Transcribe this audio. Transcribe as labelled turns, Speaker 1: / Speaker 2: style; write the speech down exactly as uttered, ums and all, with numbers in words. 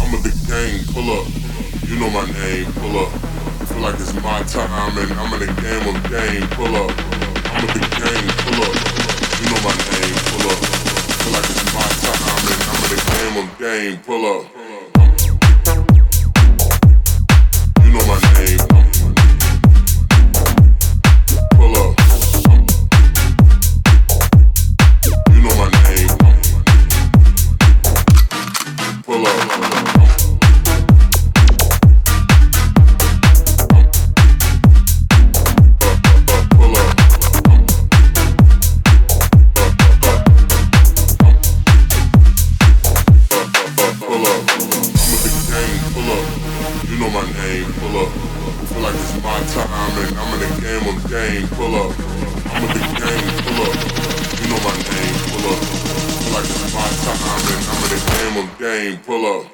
Speaker 1: I'm a big gang, pull up. You know my name, pull up. Feel like it's my time and I'm in the game of game, pull up. I'm a big gang, pull up. You know my name, pull up. Feel like it's my time and I'm in the game of game, pull up. You know my name. Pull up. You know my name. Pull up. Pull up.